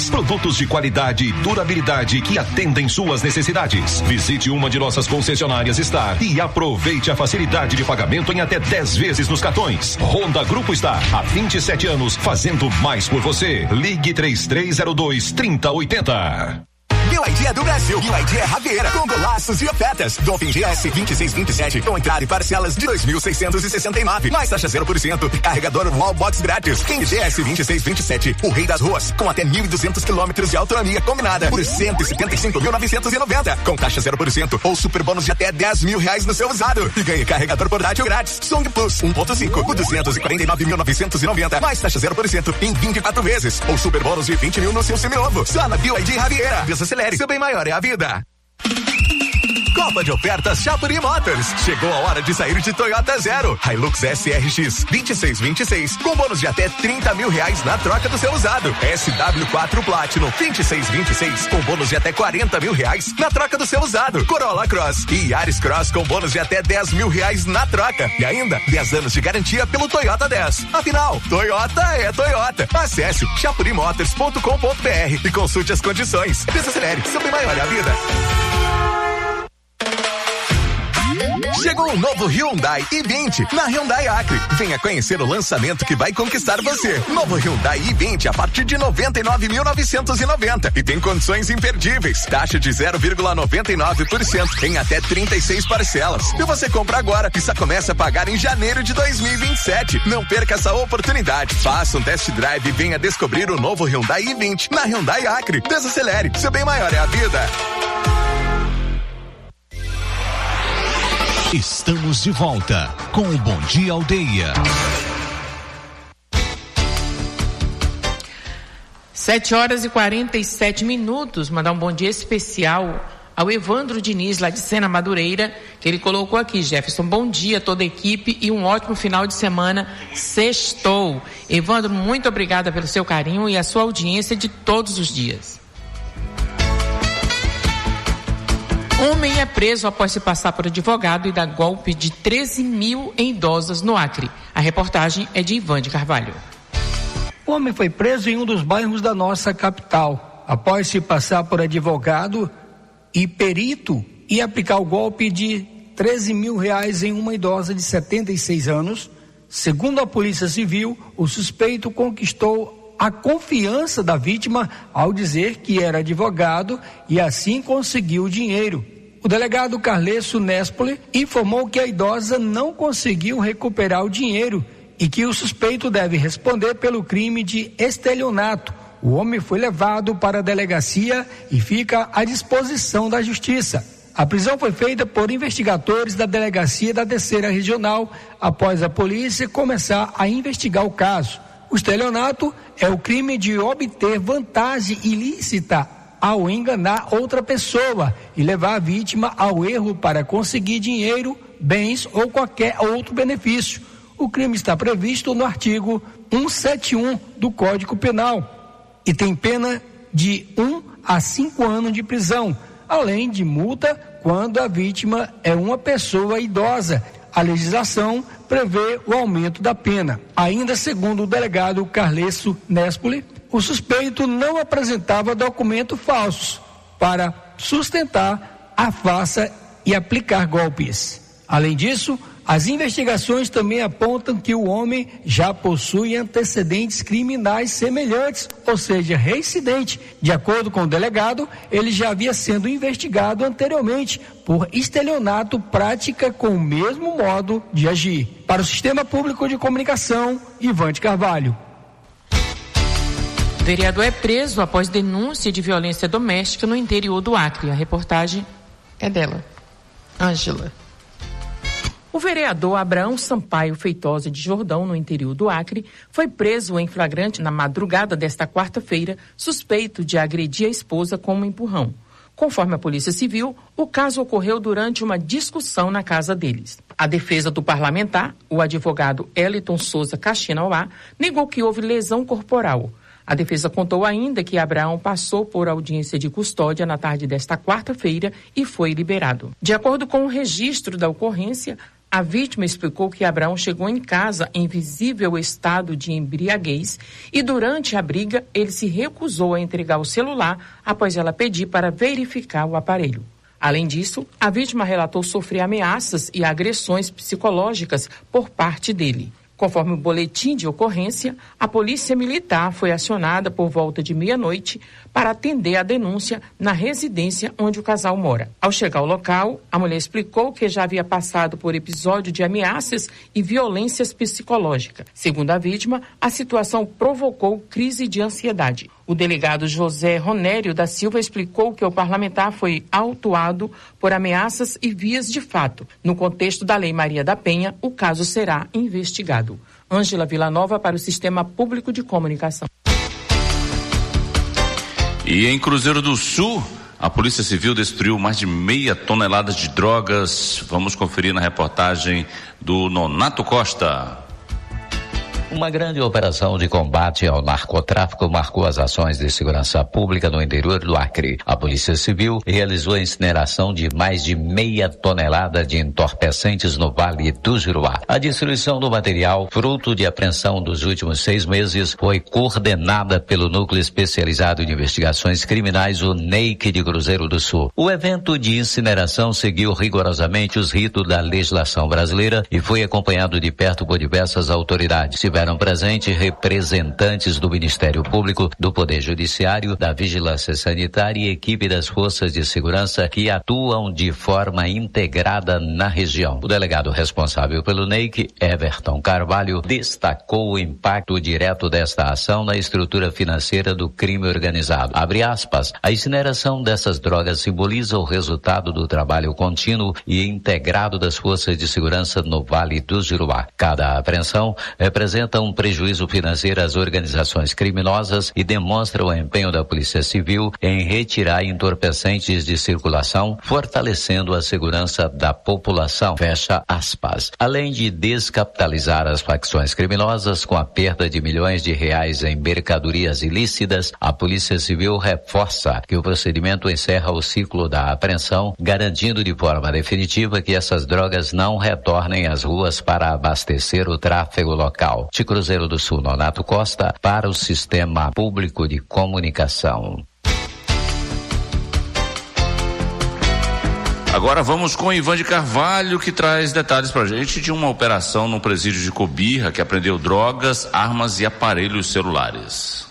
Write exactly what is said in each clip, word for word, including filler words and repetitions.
Produtos de qualidade e durabilidade que atendem suas necessidades. Visite uma de nossas concessionárias Star e aproveite a facilidade de pagamento em até dez vezes nos cartões. Honda Grupo Star, há vinte e sete anos, fazendo mais por você. Ligue três três zero dois, três zero oito zero. B Y D é do Brasil, B Y D é Ravieira, com golaços e ofertas. Dolphin G S vinte e seis vinte e sete, com entrada e parcelas de dois mil seiscentos e sessenta e nove, mais taxa zero por cento, carregador Wallbox grátis. King G S vinte e seis vinte e sete, o rei das ruas, com até mil e duzentos quilômetros de autonomia combinada, por cento e setenta e cinco mil novecentos e noventa, com taxa zero por cento, ou super bônus de até dez mil reais no seu usado. E ganhe carregador portátil grátis. Song Plus um ponto cinco, por duzentos e quarenta e nove mil novecentos e noventa, mais taxa zero por cento em vinte e quatro vezes, ou super bônus de vinte mil no seu seminovo. Só na B Y D Ravieira. Desacelere, seu bem maior é a vida. Copa de ofertas Chapuri Motors. Chegou a hora de sair de Toyota Zero. Hilux S R X vinte e seis vinte e seis, com bônus de até trinta mil reais na troca do seu usado. S W quatro Platinum vinte e seis vinte e seis, com bônus de até quarenta mil reais na troca do seu usado. Corolla Cross e Yaris Cross com bônus de até dez mil reais na troca. E ainda dez anos de garantia pelo Toyota dez. Afinal, Toyota é Toyota. Acesse chapuri motors ponto com ponto b r e consulte as condições. Desacelere, seu bem maior é a vida. Chegou o novo Hyundai i vinte na Hyundai Acre. Venha conhecer o lançamento que vai conquistar você. Novo Hyundai i vinte a partir de noventa e nove mil novecentos e noventa e tem condições imperdíveis. Taxa de zero vírgula noventa e nove por cento em até trinta e seis parcelas. E você compra agora e só começa a pagar em janeiro de dois mil e vinte e sete. Não perca essa oportunidade. Faça um test drive e venha descobrir o novo Hyundai i vinte na Hyundai Acre. Desacelere, seu bem maior é a vida. Estamos de volta com o Bom Dia Aldeia. Sete horas e quarenta e sete minutos. Mandar um bom dia especial ao Evandro Diniz, lá de Sena Madureira, que ele colocou aqui: Jefferson, bom dia a toda a equipe e um ótimo final de semana. Sextou. Evandro, muito obrigada pelo seu carinho e a sua audiência de todos os dias. Homem é preso após se passar por advogado e dar golpe de treze mil em idosas no Acre. A reportagem é de Ivan de Carvalho. O homem foi preso em um dos bairros da nossa capital, após se passar por advogado e perito e aplicar o golpe de treze mil reais em uma idosa de setenta e seis anos. Segundo a Polícia Civil, o suspeito conquistou a confiança da vítima ao dizer que era advogado e assim conseguiu o dinheiro. O delegado Carlesso Nespoli informou que a idosa não conseguiu recuperar o dinheiro e que o suspeito deve responder pelo crime de estelionato. O homem foi levado para a delegacia e fica à disposição da justiça. A prisão foi feita por investigadores da delegacia da Terceira Regional após a polícia começar a investigar o caso. O estelionato é o crime de obter vantagem ilícita ao enganar outra pessoa e levar a vítima ao erro para conseguir dinheiro, bens ou qualquer outro benefício. O crime está previsto no artigo cento e setenta e um do Código Penal e tem pena de um a cinco anos de prisão, além de multa quando a vítima é uma pessoa idosa. A legislação prevê o aumento da pena. Ainda segundo o delegado Carlesso Nespoli, o suspeito não apresentava documentos falsos para sustentar a farsa e aplicar golpes. Além disso, as investigações também apontam que o homem já possui antecedentes criminais semelhantes, ou seja, reincidente. De acordo com o delegado, ele já havia sido investigado anteriormente por estelionato, prática com o mesmo modo de agir. Para o Sistema Público de Comunicação, Ivan de Carvalho. O vereador é preso após denúncia de violência doméstica no interior do Acre. A reportagem é dela, Ângela. O vereador Abraão Sampaio Feitosa de Jordão, no interior do Acre, foi preso em flagrante na madrugada desta quarta-feira, suspeito de agredir a esposa com um empurrão. Conforme a Polícia Civil, o caso ocorreu durante uma discussão na casa deles. A defesa do parlamentar, o advogado Eliton Souza Caxinauá, negou que houve lesão corporal. A defesa contou ainda que Abraão passou por audiência de custódia na tarde desta quarta-feira e foi liberado. De acordo com o registro da ocorrência, A vítima explicou que Abraão chegou em casa em visível estado de embriaguez e durante a briga ele se recusou a entregar o celular após ela pedir para verificar o aparelho. Além disso, a vítima relatou sofrer ameaças e agressões psicológicas por parte dele. Conforme o boletim de ocorrência, a polícia militar foi acionada por volta de meia-noite para atender a denúncia na residência onde o casal mora. Ao chegar ao local, a mulher explicou que já havia passado por episódio de ameaças e violências psicológicas. Segundo a vítima, a situação provocou crise de ansiedade. O delegado José Ronério da Silva explicou que o parlamentar foi autuado por ameaças e vias de fato. No contexto da Lei Maria da Penha, o caso será investigado. Ângela Villanova para o Sistema Público de Comunicação. E em Cruzeiro do Sul, a Polícia Civil destruiu mais de meia tonelada de drogas. Vamos conferir na reportagem do Nonato Costa. Uma grande operação de combate ao narcotráfico marcou as ações de segurança pública no interior do Acre. A Polícia Civil realizou a incineração de mais de meia tonelada de entorpecentes no Vale do Juruá. A destruição do material, fruto de apreensão dos últimos seis meses, foi coordenada pelo Núcleo Especializado de Investigações Criminais, o N E I C de Cruzeiro do Sul. O evento de incineração seguiu rigorosamente os ritos da legislação brasileira e foi acompanhado de perto por diversas autoridades. Estiveram presentes representantes do Ministério Público, do Poder Judiciário, da Vigilância Sanitária e equipe das Forças de Segurança que atuam de forma integrada na região. O delegado responsável pelo N E I C, Everton Carvalho, destacou o impacto direto desta ação na estrutura financeira do crime organizado. Abre aspas, a incineração dessas drogas simboliza o resultado do trabalho contínuo e integrado das Forças de Segurança no Vale do Juruá. Cada apreensão representa um prejuízo financeiro às organizações criminosas e demonstra o empenho da Polícia Civil em retirar entorpecentes de circulação, fortalecendo a segurança da população. Fecha aspas. Além de descapitalizar as facções criminosas com a perda de milhões de reais em mercadorias ilícitas, a Polícia Civil reforça que o procedimento encerra o ciclo da apreensão, garantindo de forma definitiva que essas drogas não retornem às ruas para abastecer o tráfego local. De Cruzeiro do Sul, Nonato Costa, para o Sistema Público de Comunicação. Agora vamos com Ivan de Carvalho, que traz detalhes pra gente de uma operação no presídio de Cobirra que apreendeu drogas, armas e aparelhos celulares.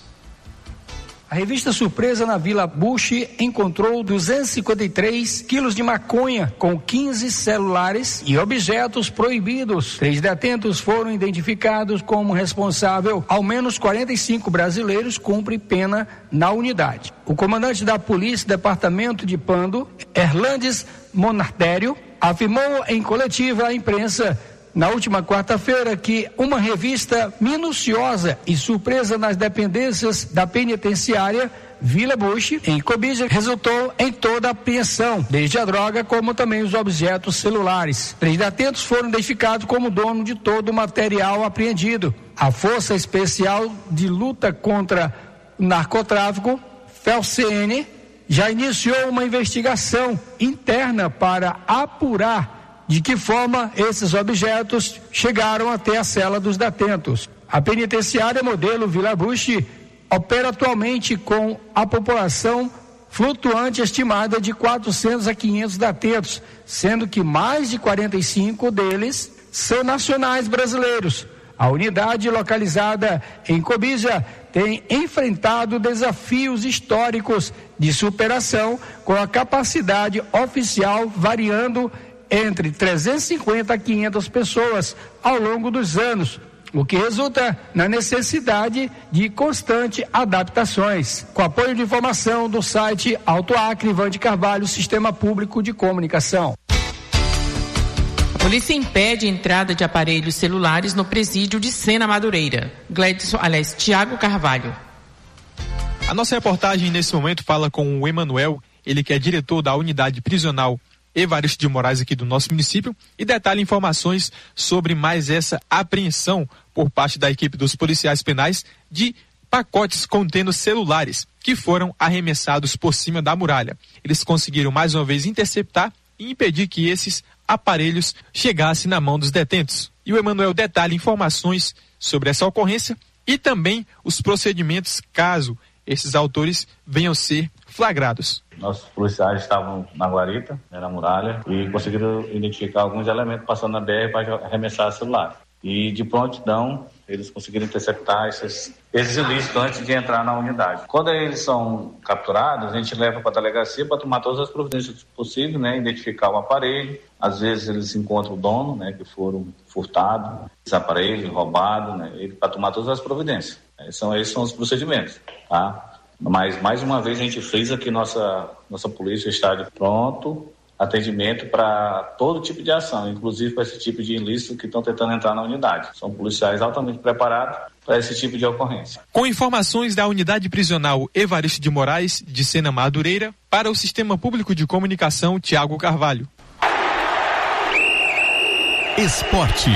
A revista Surpresa na Vila Bush encontrou duzentos e cinquenta e três quilos de maconha com quinze celulares e objetos proibidos. Três detentos foram identificados como responsável. Ao menos quarenta e cinco brasileiros cumprem pena na unidade. O comandante da Polícia Departamento de Pando, Erlandes Monartério, afirmou em coletiva à imprensa na última quarta-feira que uma revista minuciosa e surpresa nas dependências da penitenciária Vila Bush, em Cobija, resultou em toda a apreensão, desde a droga como também os objetos celulares. Três detentos foram identificados como dono de todo o material apreendido. A Força Especial de Luta contra o Narcotráfico, FELCN, já iniciou uma investigação interna para apurar de que forma esses objetos chegaram até a cela dos detentos. A penitenciária modelo Vila Bush opera atualmente com a população flutuante estimada de quatrocentos a quinhentos detentos, sendo que mais de quarenta e cinco deles são nacionais brasileiros. A unidade localizada em Cobija tem enfrentado desafios históricos de superação, com a capacidade oficial variando entre trezentos e cinquenta a quinhentas pessoas ao longo dos anos, o que resulta na necessidade de constante adaptações. Com apoio de informação do site Alto Acre, Ivan de Carvalho, Sistema Público de Comunicação. A polícia impede a entrada de aparelhos celulares no presídio de Sena Madureira. Gledson, aliás, Tiago Carvalho. A nossa reportagem nesse momento fala com o Emanuel, ele que é diretor da unidade prisional Evaristo de Moraes aqui do nosso município, e detalha informações sobre mais essa apreensão por parte da equipe dos policiais penais de pacotes contendo celulares que foram arremessados por cima da muralha. Eles conseguiram mais uma vez interceptar e impedir que esses aparelhos chegasse na mão dos detentos. E o Emanuel detalha informações sobre essa ocorrência e também os procedimentos caso esses autores venham ser flagrados. Nossos policiais estavam na guarita, na muralha, e conseguiram identificar alguns elementos passando na B R para arremessar celular. E de prontidão, eles conseguiram interceptar esses, esses ilícitos antes de entrar na unidade. Quando eles são capturados, a gente leva para a delegacia para tomar todas as providências possíveis, né? Identificar o aparelho. Às vezes eles encontram o dono, né? Que foram furtados, esse aparelho roubado, né? Para tomar todas as providências. Esses são, esses são os procedimentos, tá? Mas, mais uma vez, a gente frisa que nossa, nossa polícia está de pronto atendimento para todo tipo de ação, inclusive para esse tipo de ilícito que estão tentando entrar na unidade. São policiais altamente preparados para esse tipo de ocorrência. Com informações da unidade prisional Evaristo de Moraes, de Sena Madureira, para o Sistema Público de Comunicação, Tiago Carvalho. Esporte.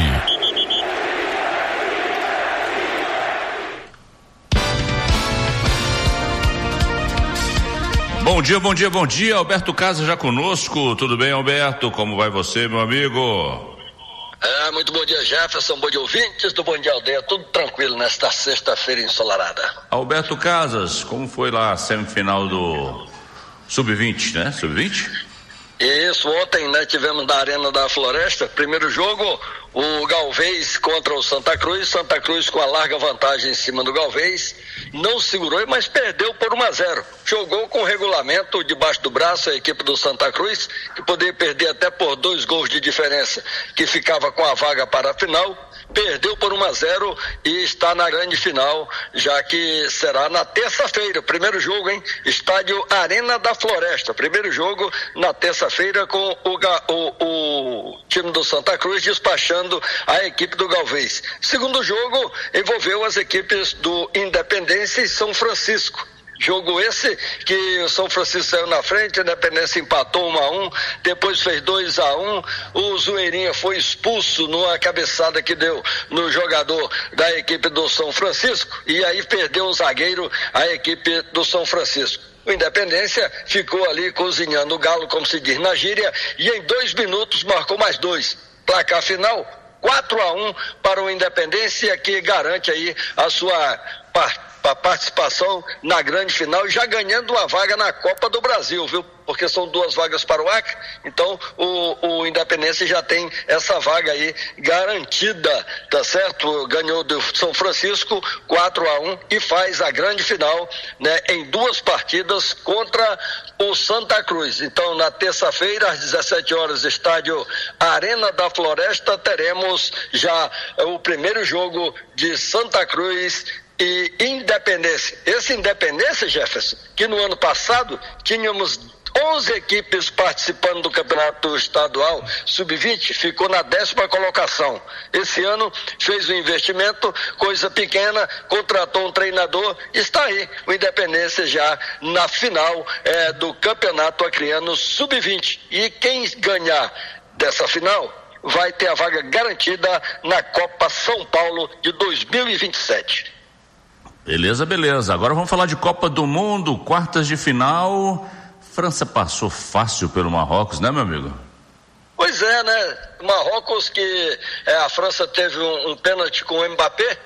Bom dia, bom dia, bom dia. Alberto Casa já conosco. Tudo bem, Alberto? Como vai você, meu amigo? É, muito bom dia, Jefferson. Bom dia, ouvintes do Bom Dia Aldeia. Tudo tranquilo nesta sexta-feira ensolarada. Alberto Casas, como foi lá a semifinal do sub vinte, né? sub vinte? Isso, ontem, né, tivemos na Arena da Floresta, primeiro jogo, o Galvez contra o Santa Cruz, Santa Cruz com a larga vantagem em cima do Galvez, não segurou, mas perdeu por um a zero, jogou com o regulamento debaixo do braço a equipe do Santa Cruz, que poderia perder até por dois gols de diferença, que ficava com a vaga para a final, perdeu por um a zero e está na grande final, já que será na terça-feira, primeiro jogo, hein? Estádio Arena da Floresta, primeiro jogo na terça-feira com o, o, o time do Santa Cruz despachando a equipe do Galvez. Segundo jogo envolveu as equipes do Independência e São Francisco. Jogo esse que o São Francisco saiu na frente, a Independência empatou um a um, depois fez dois a um, o Zoeirinha foi expulso numa cabeçada que deu no jogador da equipe do São Francisco e aí perdeu o zagueiro a equipe do São Francisco. O Independência ficou ali cozinhando o galo, como se diz na gíria, e em dois minutos marcou mais dois. Placar final, quatro a um para o Independência, que garante aí a sua partida. A participação na grande final, já ganhando uma vaga na Copa do Brasil, viu? Porque são duas vagas para o Acre, então o, o Independência já tem essa vaga aí garantida, tá certo? Ganhou do São Francisco quatro a um e faz a grande final, né, em duas partidas contra o Santa Cruz. Então, na terça-feira, às dezessete horas, estádio Arena da Floresta, teremos já o primeiro jogo de Santa Cruz e Independência. Esse Independência, Jefferson, que no ano passado tínhamos onze equipes participando do campeonato estadual sub vinte, ficou na décima colocação. Esse ano fez um investimento, coisa pequena, contratou um treinador, está aí o Independência já na final é, do campeonato acreano sub vinte. E quem ganhar dessa final vai ter a vaga garantida na Copa São Paulo de dois mil e vinte e sete. Beleza, beleza. Agora vamos falar de Copa do Mundo, quartas de final. França passou fácil pelo Marrocos, né, meu amigo? Pois é, né? Marrocos que é, a França teve um, um pênalti com o Mbappé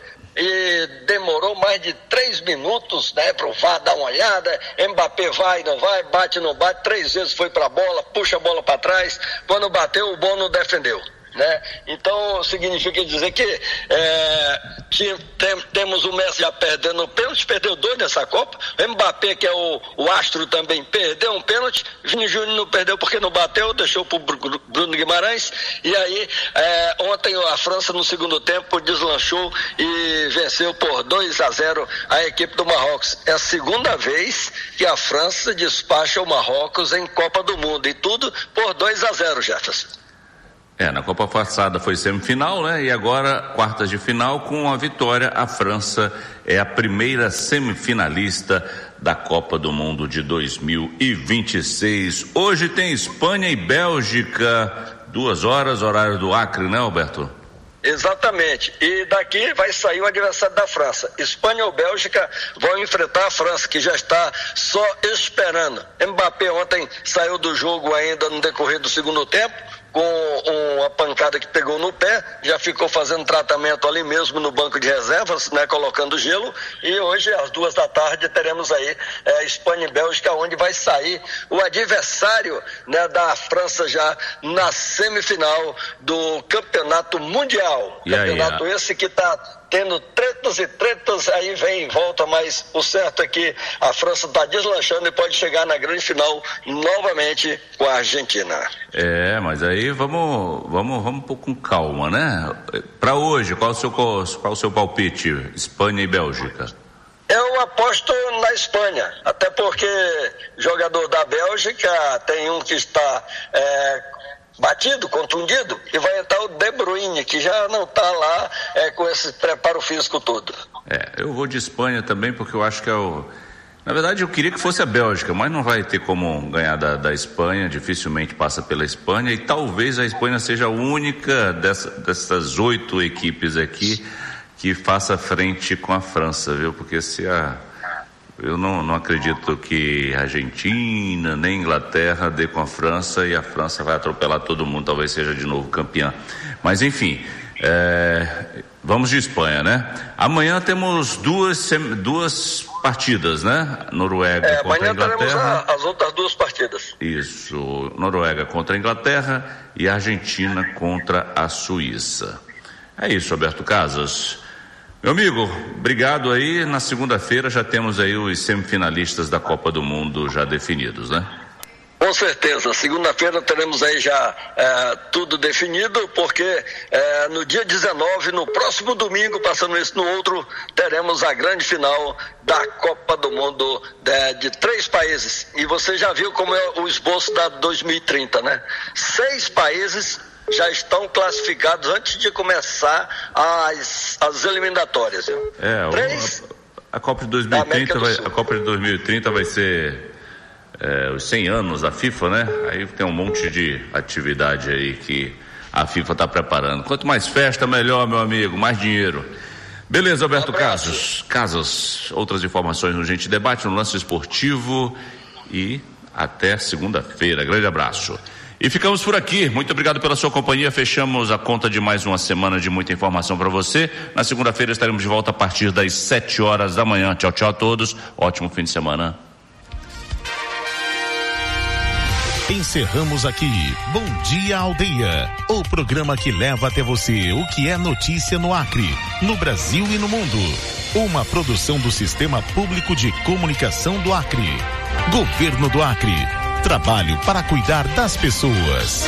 e demorou mais de três minutos, né, pro V A R dar uma olhada. Mbappé vai, não vai, bate, não bate, três vezes foi pra bola, puxa a bola pra trás. Quando bateu, o Bono defendeu. Né? Então significa dizer que é, que tem, temos o Messi já perdendo o pênalti, perdeu dois nessa Copa. O Mbappé, que é o, o astro, também perdeu um pênalti. Vini Júnior não perdeu porque não bateu, deixou pro Bruno Guimarães. E aí é, ontem a França no segundo tempo deslanchou e venceu por dois a zero a equipe do Marrocos. É a segunda vez que a França despacha o Marrocos em Copa do Mundo, e tudo por dois a zero, Jefferson. É, na Copa passada foi semifinal, né? E agora quartas de final com a vitória. A França é a primeira semifinalista da Copa do Mundo de dois mil e vinte e seis. Hoje tem Espanha e Bélgica, duas horas, horário do Acre, né, Alberto? Exatamente, e daqui vai sair o adversário da França. Espanha ou Bélgica vão enfrentar a França, que já está só esperando. Mbappé ontem saiu do jogo ainda no decorrer do segundo tempo, com uma pancada que pegou no pé, já ficou fazendo tratamento ali mesmo no banco de reservas, né, colocando gelo, e hoje às duas da tarde teremos aí é, Espanha e Bélgica, onde vai sair o adversário, né, da França já na semifinal do Campeonato Mundial. E aí, campeonato a... esse que está tendo tretas e tretas, aí vem e volta, mas o certo é que a França está deslanchando e pode chegar na grande final novamente com a Argentina. É, mas aí vamos, vamos, vamos um pouco com calma, né? Para hoje, qual o seu, qual o seu palpite? Espanha e Bélgica? Eu aposto na Espanha, até porque jogador da Bélgica tem um que está é, batido, contundido, e vai entrar o De Bruyne, que já não está lá é, com esse preparo físico todo. É, eu vou de Espanha também, porque eu acho que é o... Na verdade, eu queria que fosse a Bélgica, mas não vai ter como ganhar da, da Espanha, dificilmente passa pela Espanha, e talvez a Espanha seja a única dessa, dessas oito equipes aqui que faça frente com a França, viu? Porque se a... Eu não, não acredito que a Argentina nem a Inglaterra dê com a França e a França vai atropelar todo mundo, talvez seja de novo campeã. Mas enfim, é, vamos de Espanha, né? Amanhã temos duas, duas partidas, né? Noruega é, contra a Inglaterra. Amanhã teremos a, as outras duas partidas. Isso, Noruega contra a Inglaterra e a Argentina contra a Suíça. É isso, Alberto Casas. Meu amigo, obrigado aí. Na segunda-feira já temos aí os semifinalistas da Copa do Mundo já definidos, né? Com certeza, segunda-feira teremos aí já é, tudo definido, porque é, no dia dezenove, no próximo domingo, passando isso no outro, teremos a grande final da Copa do Mundo de, de três países. E você já viu como é o esboço da dois mil e trinta, né? Seis países já estão classificados antes de começar as, as eliminatórias. Viu? É, Três a, a Copa de dois mil e trinta vai, a Copa de dois mil e trinta vai ser é, os cem anos da FIFA, né? Aí tem um monte de atividade aí que a FIFA está preparando. Quanto mais festa, melhor, meu amigo, mais dinheiro. Beleza, Alberto Casas. Casas, outras informações no Gente Debate, no Lance Esportivo, e até segunda-feira. Grande abraço. E ficamos por aqui. Muito obrigado pela sua companhia. Fechamos a conta de mais uma semana de muita informação para você. Na segunda-feira estaremos de volta a partir das sete horas da manhã. Tchau, tchau a todos. Ótimo fim de semana. Encerramos aqui Bom Dia Aldeia, o programa que leva até você o que é notícia no Acre, no Brasil e no mundo. Uma produção do Sistema Público de Comunicação do Acre. Governo do Acre. Trabalho para cuidar das pessoas.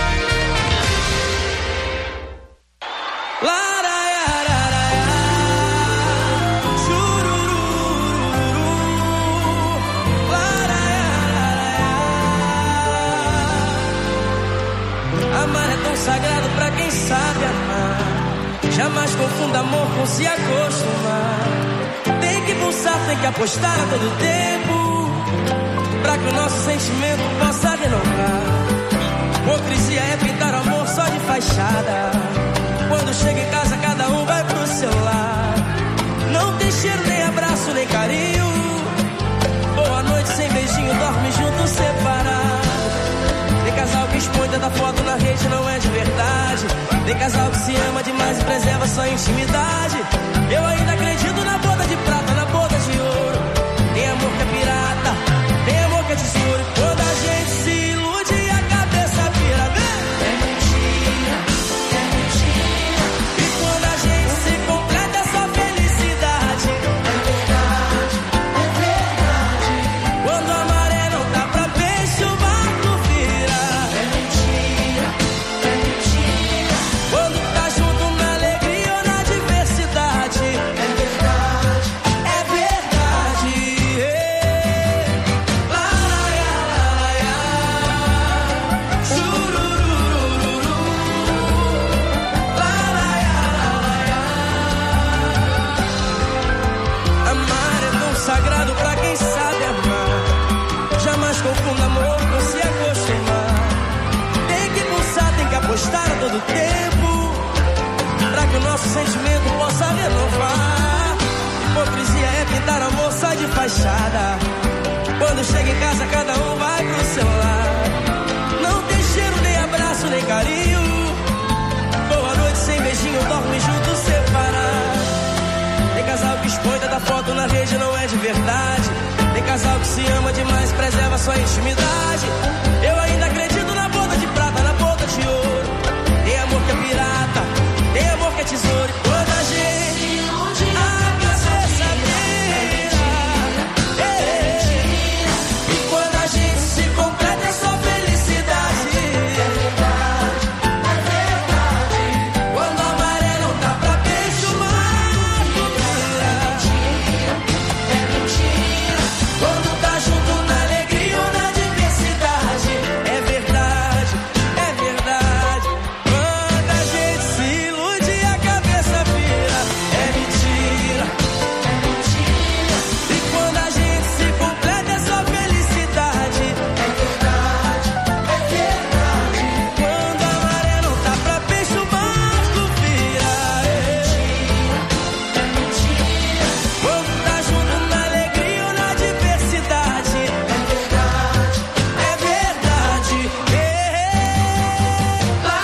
Amar é tão sagrado pra quem sabe amar. Jamais confunda amor com se acostumar. Tem que pulsar, tem que apostar a todo tempo, pra que o nosso sentimento possa renovar. Hipocrisia é pintar o amor só de fachada. Quando chega em casa cada um vai pro seu lar. Não tem cheiro, nem abraço, nem carinho. Boa noite sem beijinho, dorme junto separado. Tem casal que expõe tanta foto na rede, não é de verdade. Tem casal que se ama demais e preserva sua intimidade. Eu ainda acredito na boda de prata, na boda de ouro. Tem amor que é pirata, tem amor que é tesouro. Quando a gente se ilude, a cabeça vira bem. É mentira, é mentira. E quando a gente se completa essa felicidade, é verdade, é verdade. Quando a maré não tá pra peixe, o barco vira. É mentira, é mentira. Quando tá junto na alegria ou na diversidade, é verdade, é verdade. Amar é tão sagrado pra quem sabe amar. Jamais confunda amor com se acostumar. Tem que pulsar, tem que apostar a todo tempo, pra que o nosso sentimento possa renovar. Hipocrisia é pintar amor só de fachada. Quando chega em casa cada um vai pro seu lar. Não tem cheiro, nem abraço, nem carinho. se ama demais, preserva sua intimidade. Eu ainda acredito na boda de prata, na boda de ouro. Tem amor que é pirata, tem amor que é tesouro. E quando a gente a cabeça vira, e quando a gente se completa é só felicidade. É verdade, é verdade. Quando a maré não dá pra peixe, o mar vira. É mentira, quando tá junto na alegria ou na diversidade. É verdade, é verdade. Quando a gente se ilude a cabeça vira. É mentira, é mentira. E quando a gente se completa é só felicidade. É verdade, é verdade. Quando a maré não tá pra peixe, o barco vira. É mentira, é mentira. Quando tá junto na alegria ou na diversidade. É verdade, é verdade. É. Lá,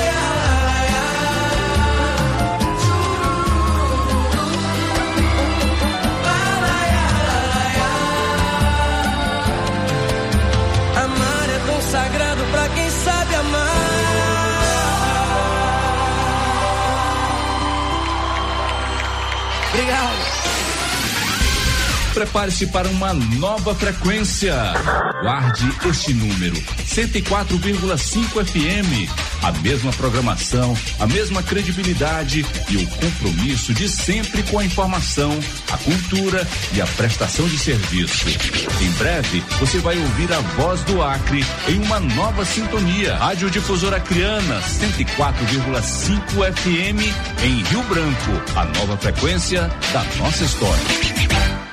amar é tão sagrado pra quem sabe amar. Obrigado. Prepare-se para uma nova frequência. Guarde este número, cento e quatro vírgula cinco F M. A mesma programação, a mesma credibilidade e o compromisso de sempre com a informação, a cultura e a prestação de serviço. Em breve, você vai ouvir a voz do Acre em uma nova sintonia. Rádio Difusora Acreana, cento e quatro vírgula cinco F M em Rio Branco. A nova frequência da nossa história.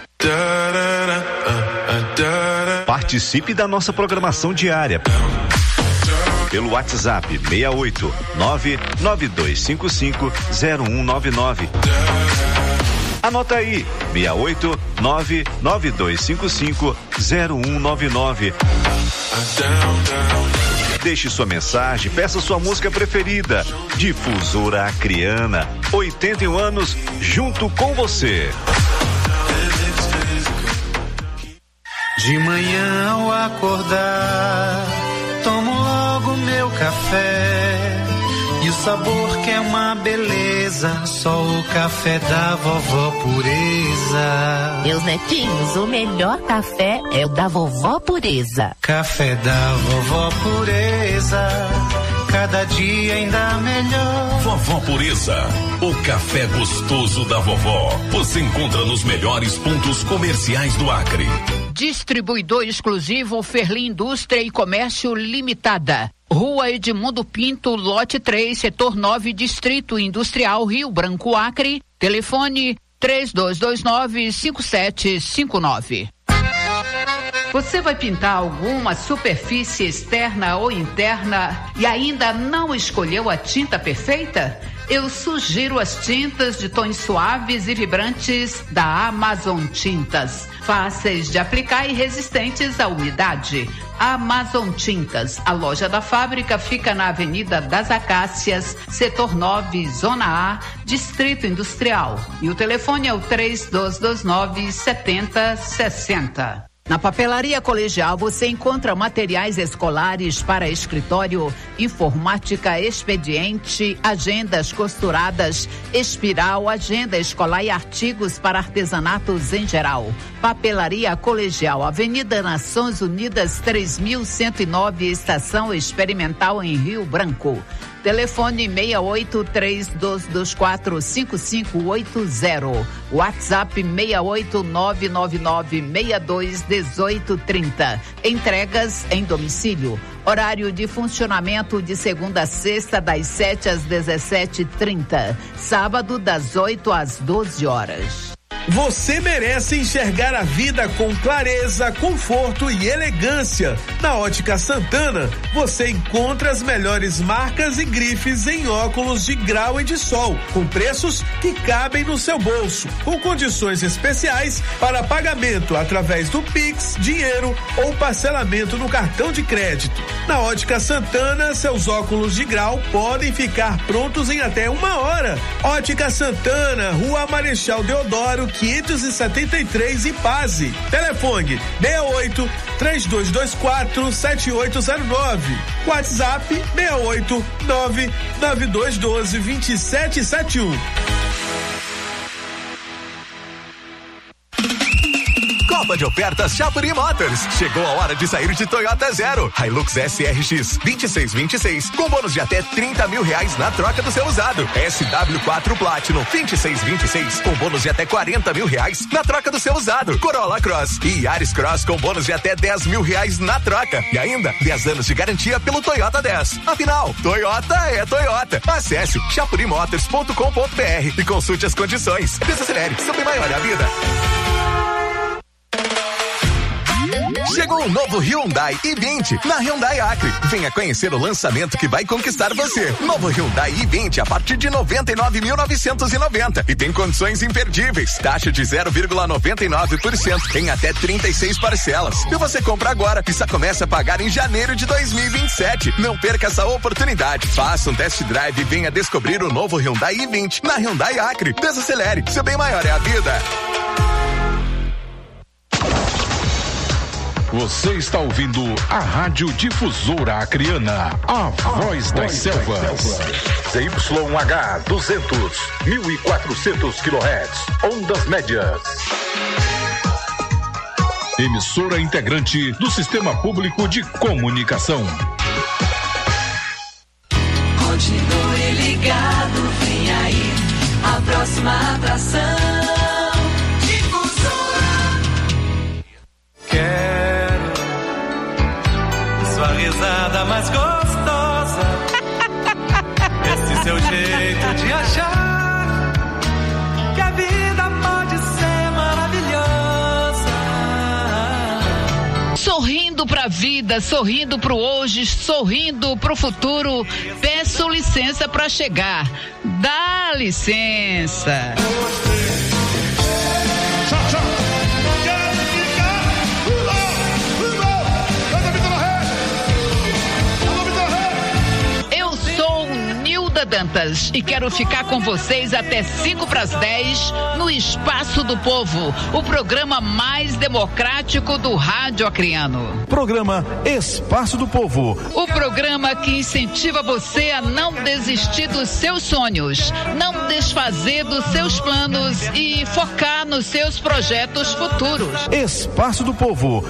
Participe da nossa programação diária pelo WhatsApp seis oito nove nove dois cinco cinco zero um nove nove. Anota aí, seis oito nove nove dois cinco cinco zero um nove nove. Deixe sua mensagem, peça sua música preferida. Difusora Acreana, oitenta e um anos junto com você. De manhã ao acordar, tomo logo meu café. E o sabor que é uma beleza, só o café da vovó Pureza. Meus netinhos, o melhor café é o da vovó Pureza. Café da vovó Pureza, cada dia ainda melhor. Vovó Pureza, o café gostoso da vovó. Você encontra nos melhores pontos comerciais do Acre. Distribuidor exclusivo Ferli Indústria e Comércio Limitada. Rua Edmundo Pinto, lote três, setor nove, Distrito Industrial, Rio Branco, Acre. Telefone três dois dois nove, cinco sete cinco nove. Você vai pintar alguma superfície externa ou interna e ainda não escolheu a tinta perfeita? Eu sugiro as tintas de tons suaves e vibrantes da Amazon Tintas. Fáceis de aplicar e resistentes à umidade. Amazon Tintas. A loja da fábrica fica na Avenida das Acácias, setor nove, Zona A, Distrito Industrial. E o telefone é o três dois dois nove, sete zero seis zero. Na Papelaria Colegial você encontra materiais escolares para escritório, informática, expediente, agendas costuradas, espiral, agenda escolar e artigos para artesanatos em geral. Papelaria Colegial, Avenida Nações Unidas três mil cento e nove, Estação Experimental em Rio Branco. Telefone seis oito três dois dois quatro cinco cinco oito zero. WhatsApp seis oito nove nove nove seis dois um oito três zero. Entregas em domicílio. Horário de funcionamento de segunda a sexta, das sete às dezessete e trinta. Sábado, das oito às doze horas. Você merece enxergar a vida com clareza, conforto e elegância. Na Ótica Santana, você encontra as melhores marcas e grifes em óculos de grau e de sol, com preços que cabem no seu bolso, com condições especiais para pagamento através do Pix, dinheiro ou parcelamento no cartão de crédito. Na Ótica Santana, seus óculos de grau podem ficar prontos em até uma hora. Ótica Santana, Rua Marechal Deodoro, quinhentos e setenta e três em Paz. Telefone seis oito, três dois dois quatro, sete oito zero nove. WhatsApp seis oito, nove nove dois um dois, dois sete sete um. Copa de ofertas Chapuri Motors. Chegou a hora de sair de Toyota Zero. Hilux S R X vinte e seis vinte e seis com bônus de até trinta mil reais na troca do seu usado. S W quatro Platinum vinte e seis vinte e seis com bônus de até quarenta mil reais na troca do seu usado. Corolla Cross e Yaris Cross com bônus de até dez mil reais na troca. E ainda dez anos de garantia pelo Toyota dez. Afinal, Toyota é Toyota. Acesse chapuri motors ponto com ponto b r e consulte as condições. Desacelere, sempre maior a vida. Chegou o novo Hyundai i vinte na Hyundai Acre. Venha conhecer o lançamento que vai conquistar você. Novo Hyundai i vinte a partir de noventa e nove mil novecentos e noventa e tem condições imperdíveis. Taxa de zero vírgula noventa e nove por cento em até trinta e seis parcelas. E você compra agora e só começa a pagar em janeiro de dois mil e vinte e sete. Não perca essa oportunidade. Faça um test drive e venha descobrir o novo Hyundai i vinte na Hyundai Acre. Desacelere, seu bem maior é a vida. Você está ouvindo a Rádio Difusora Acreana, a voz das selvas. Z Y H duzentos, mil e quatrocentos quilohertz, ondas médias. Emissora integrante do Sistema Público de Comunicação. Continue ligado, vem aí a próxima atração. Risada mais gostosa, esse seu jeito de achar que a vida pode ser maravilhosa. Sorrindo pra vida, sorrindo pro hoje, sorrindo pro futuro. Peço licença pra chegar. Dá licença. Dantas e quero ficar com vocês até cinco para as dez no Espaço do Povo, o programa mais democrático do rádio acreano. Programa Espaço do Povo. O programa que incentiva você a não desistir dos seus sonhos, não desfazer dos seus planos e focar nos seus projetos futuros. Espaço do Povo.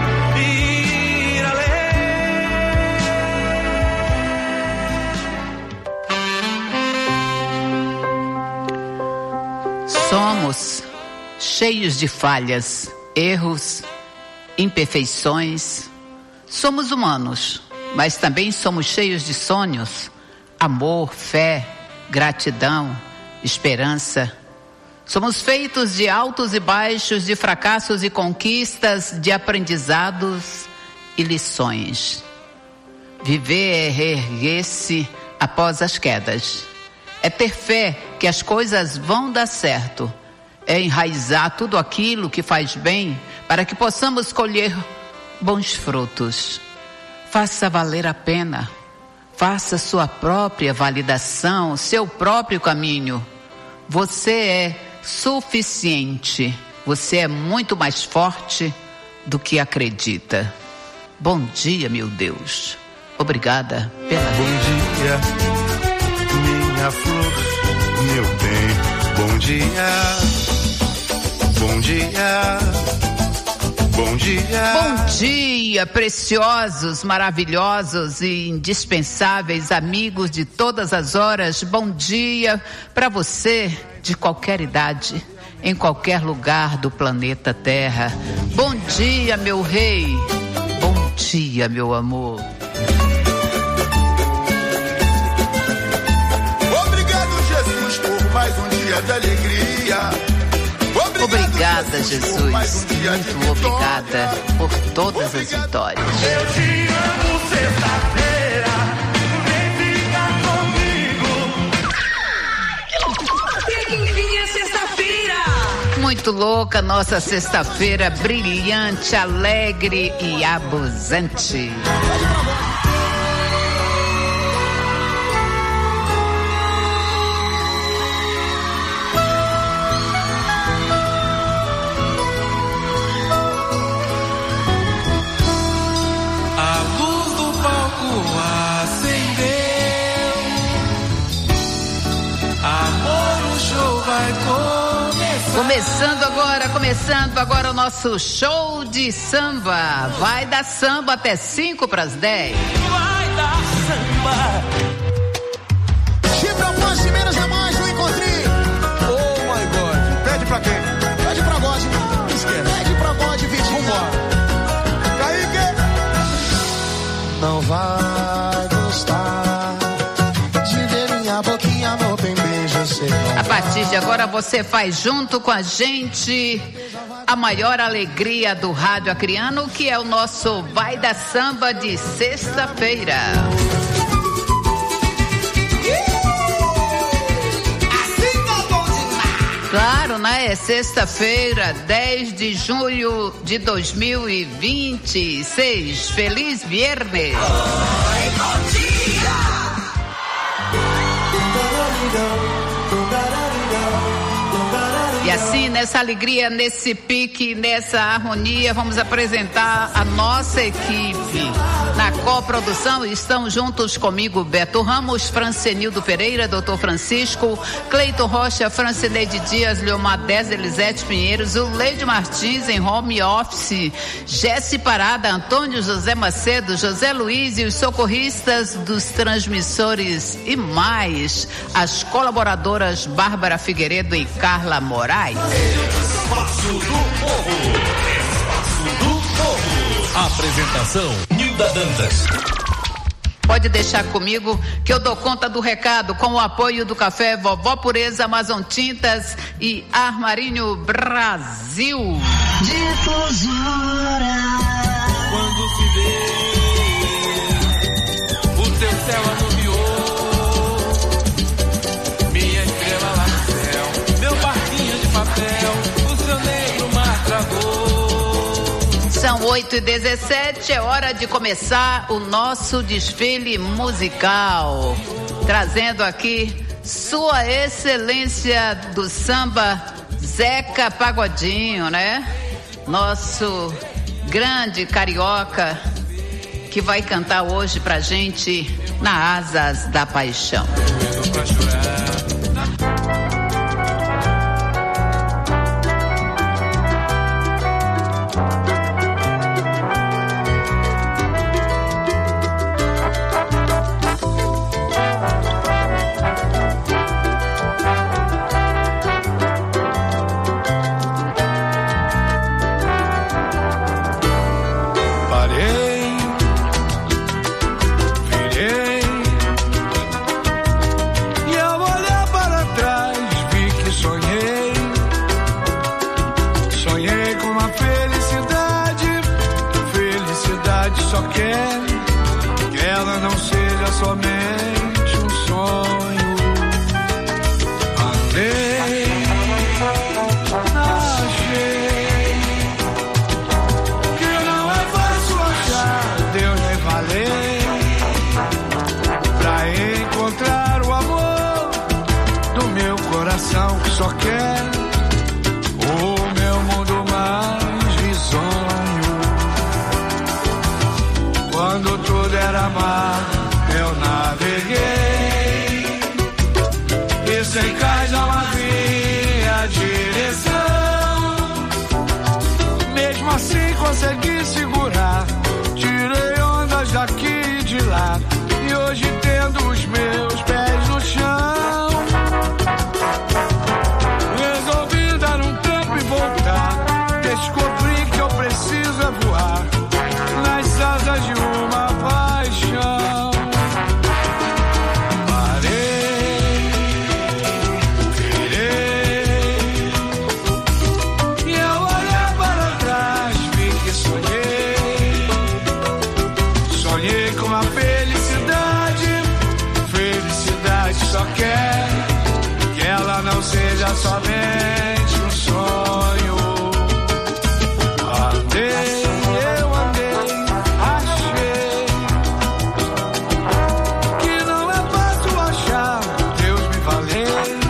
Somos cheios de falhas, erros, imperfeições. Somos humanos, mas também somos cheios de sonhos, amor, fé, gratidão, esperança. Somos feitos de altos e baixos, de fracassos e conquistas, de aprendizados e lições. Viver é reerguer-se após as quedas. É ter fé que as coisas vão dar certo. É enraizar tudo aquilo que faz bem para que possamos colher bons frutos. Faça valer a pena. Faça sua própria validação, seu próprio caminho. Você é suficiente. Você é muito mais forte do que acredita. Bom dia, meu Deus. Obrigada pela vida. Bom dia, minha flor, meu bem. Bom dia, bom dia, bom dia. Bom dia, preciosos, maravilhosos e indispensáveis amigos de todas as horas. Bom dia para você de qualquer idade, em qualquer lugar do planeta Terra. Bom dia, meu rei. Bom dia, meu amor. Mais um dia de alegria. Obrigado, obrigada, Jesus. Um Muito obrigada por todas as vitórias. Eu te amo, sexta-feira. Vem ficar comigo. Enfim, é sexta-feira. Muito louca nossa sexta-feira, brilhante, alegre e abusante. Começando agora, começando agora o nosso show de samba. Vai dar samba até cinco para as dez. Vai dar samba. Chifra mais de menos a mais no encontrinho. Oh my God. Pede pra quem? Pede pra God. Esquece. Pede pra God, Vitinho. Vambora. Kaique. Não vai gostar de ver minha boquinha no beijo. A partir de agora você faz junto com a gente a maior alegria do rádio acreano, que é o nosso Vai da Samba de sexta-feira. Assim tá bom demais. Claro, né? É sexta-feira, dez de junho de dois mil e vinte e seis. Feliz viernes. Oi, bom dia. E assim, nessa alegria, nesse pique, nessa harmonia, vamos apresentar a nossa equipe. Na coprodução estão juntos comigo Beto Ramos, Francenildo Pereira, doutor Francisco, Cleiton Rocha, Francineide Dias, Leomar Dez, Elisete Pinheiros, o Leide Martins em home office, Jesse Parada, Antônio José Macedo, José Luiz e os socorristas dos transmissores e mais, as colaboradoras Bárbara Figueiredo e Carla Moraes. Espaço do Povo. Espaço do Povo. Apresentação Nilda Dantas. Pode deixar comigo que eu dou conta do recado com o apoio do Café Vovó Pureza, Amazon Tintas e Armarinho Brasil. Difusora. Quando se vê o teu céu anuviou, minha estrela lá no céu, meu barquinho de papel, o seu negro mar tragou. São oito e dezessete, é hora de começar o nosso desfile musical. Trazendo aqui Sua Excelência do Samba, Zeca Pagodinho, né? Nosso grande carioca que vai cantar hoje pra gente na Asas da Paixão. Somente um sonho. Andei, achei que não é fácil achar Deus me valer pra encontrar o amor do meu coração que só quer o meu mundo mais risonho. Quando tudo era mar, eu naveguei e sem cais não havia direção. Mesmo assim consegui segurar, tirei ondas daqui e de lá, e hoje tendo os meus pés no chão, resolvi dar um tempo e voltar. Descobri que eu preciso é voar nas asas de uma paixão. Só quer que ela não seja somente um sonho. Andei, eu andei, achei que não é fácil achar Deus me valer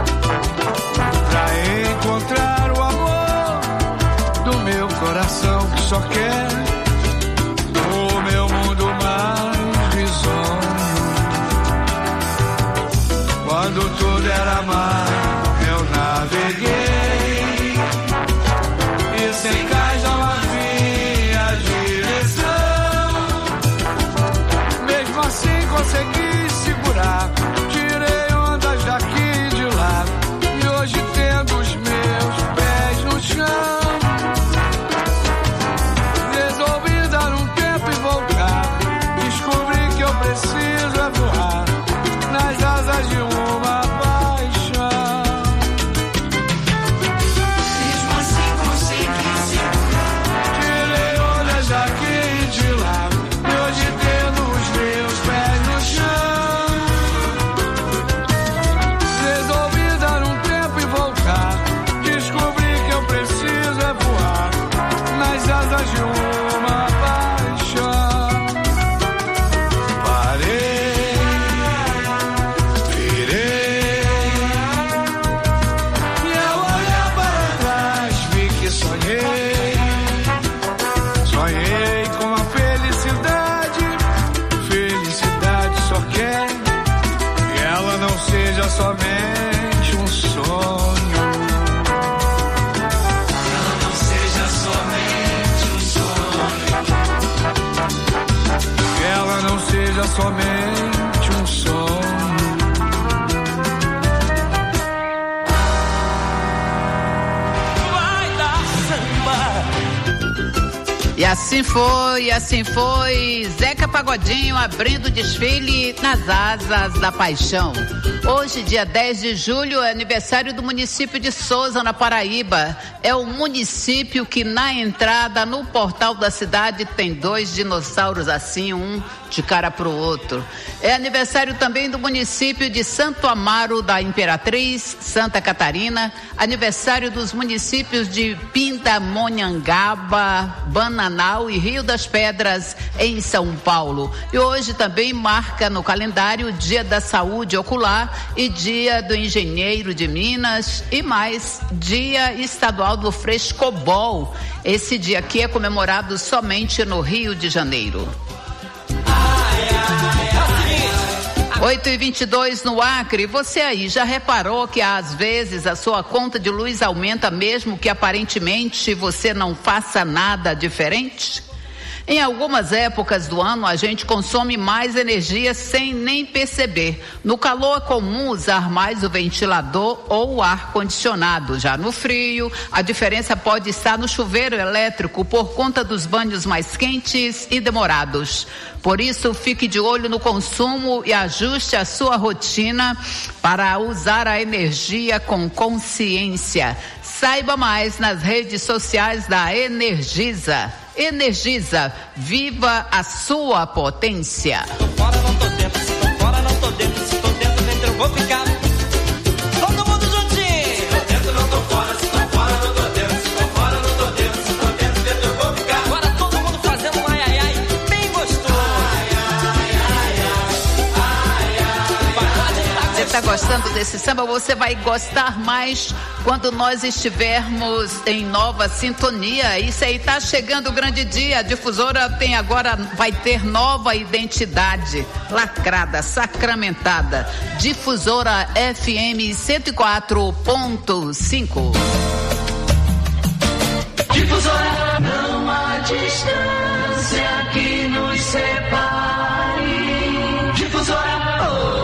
pra encontrar o amor do meu coração que só quer o meu mundo mais risonho. Quando tudo era mar, eu nada. somente um sonho. Vai dar samba. E assim foi, e assim foi, Zeca Pagodinho abrindo o desfile nas asas da paixão. Hoje, dia dez de julho, é aniversário do município de Souza, na Paraíba. É o município que na entrada, no portal da cidade, tem dois dinossauros assim, um de cara pro outro. É aniversário também do município de Santo Amaro da Imperatriz, Santa Catarina. Aniversário dos municípios de Pindamonhangaba, Bananal e Rio das Pedras, em São Paulo. E hoje também marca no calendário o Dia da Saúde Ocular e Dia do Engenheiro de Minas e mais Dia Estadual do Frescobol. Esse dia aqui é comemorado somente no Rio de Janeiro. oito e vinte e dois no Acre. Você aí já reparou que às vezes a sua conta de luz aumenta mesmo que aparentemente você não faça nada diferente? Em algumas épocas do ano, a gente consome mais energia sem nem perceber. No calor é comum usar mais o ventilador ou o ar-condicionado. Já no frio, a diferença pode estar no chuveiro elétrico por conta dos banhos mais quentes e demorados. Por isso, fique de olho no consumo e ajuste a sua rotina para usar a energia com consciência. Saiba mais nas redes sociais da Energisa. Energisa, viva a sua potência. Tô fora, não tô dentro, se tô fora, não tô dentro, se tô dentro, dentro eu vou ficar. Todo mundo juntinho. Se tô dentro, não tô fora, se tô fora, não tô dentro, se tô fora, não tô dentro, se tô dentro, dentro eu vou ficar. Agora todo mundo fazendo um ai ai ai, bem gostoso. Ai ai ai ai, ai ai. Você tá gostando desse samba? Você vai gostar mais quando nós estivermos em nova sintonia. Isso aí, tá chegando o grande dia. A Difusora tem agora, vai ter nova identidade, lacrada, sacramentada. Difusora F M cento e quatro ponto cinco. Difusora, não há distância que nos separe. Difusora, oh.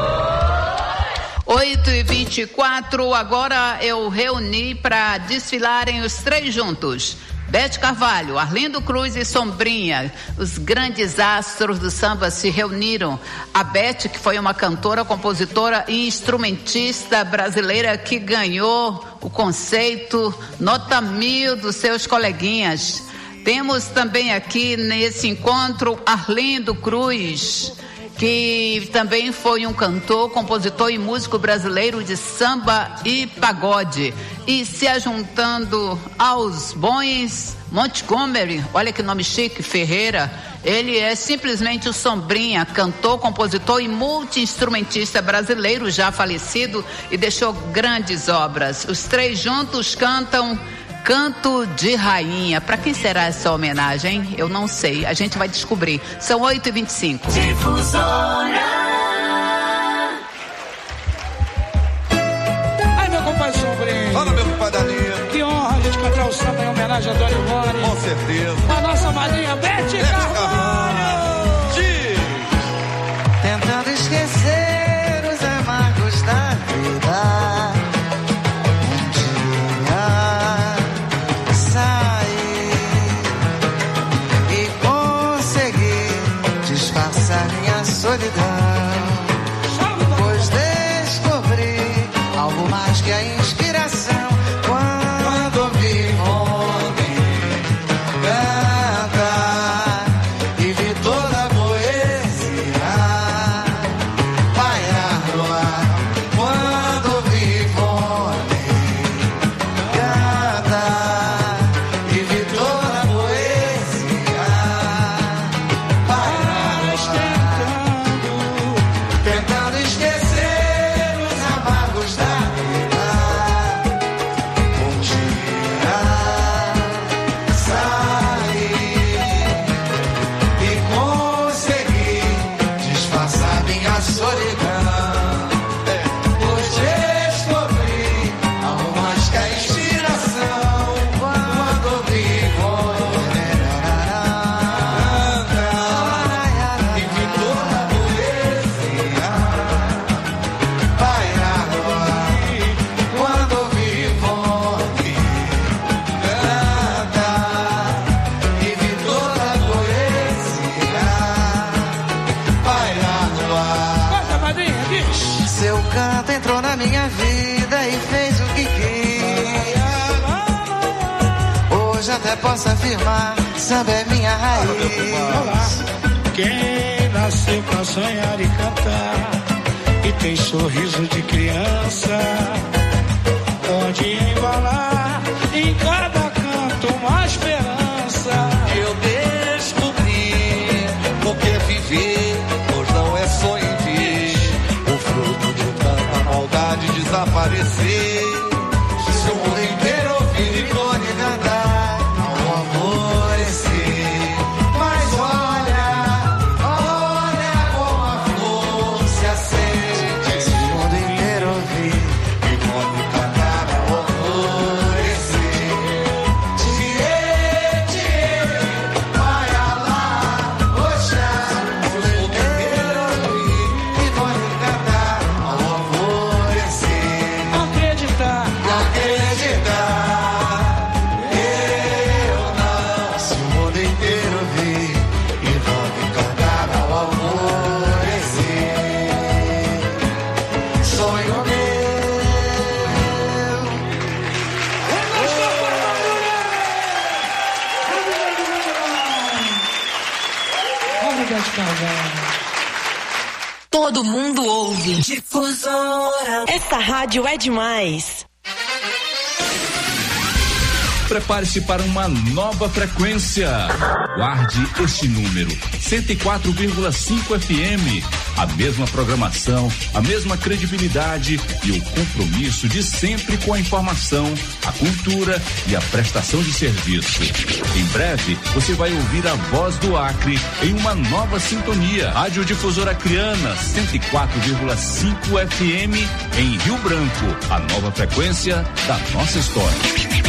oito e vinte e quatro, agora eu reuni para desfilarem os três juntos. Bete Carvalho, Arlindo Cruz e Sombrinha, os grandes astros do samba se reuniram. A Bete, que foi uma cantora, compositora e instrumentista brasileira que ganhou o conceito nota mil dos seus coleguinhas. Temos também aqui nesse encontro Arlindo Cruz, que também foi um cantor, compositor e músico brasileiro de samba e pagode. E se ajuntando aos bons, Montgomery, olha que nome chique, Ferreira. Ele é simplesmente o Sombrinha, cantor, compositor e multi-instrumentista brasileiro já falecido e deixou grandes obras. Os três juntos cantam Canto de Rainha. Para quem será essa homenagem? Eu não sei. A gente vai descobrir. São oito e vinte e cinco. Difusora. Ai, meu compadre Sombrinho. Fala, meu compadre Daninho. Que honra a gente cantar o samba em homenagem a Dona Ivone. Com certeza. A nossa madrinha Bete Carvalho. Tentando esquecer os amargos da vida. Pois descobri algo mais que a inspiração quando ouvi ontem cantar e vi toda a poesia pairar no ar. Quando ouvi ontem cantar e vi toda a poesia pairar no ar. Seu canto entrou na minha vida e fez o que quis. Hoje até posso afirmar, samba é minha raiz. Quem nasceu pra sonhar e cantar e tem sorriso de criança, pode embalar em cada canto uma esperança. Eu descobri o que é viver, pois não é só em ver o fruto de tanta maldade desaparecer. Se o mundo inteiro ouvir e pode cantar, ao amor esse. Mas olha, olha como a flor se acende. Se o mundo inteiro ouvir e pode cantar, ao amor esse. Tchê, tchê, vai lá, oxa. Se o mundo inteiro ouvir e pode cantar, ao amor esse. Acreditar, acreditar, eu não. Se o mundo inteiro ouvir E pode cantar, ao amor esse. Sonho meu. Todo mundo ouve. Difusora. Essa rádio é demais. Prepare-se para uma nova frequência. Guarde este número, cento e quatro vírgula cinco F M. A mesma programação, a mesma credibilidade e o compromisso de sempre com a informação, a cultura e a prestação de serviço. Em breve, você vai ouvir a voz do Acre em uma nova sintonia. Rádio Difusora Acreana, cento e quatro vírgula cinco F M em Rio Branco. A nova frequência da nossa história.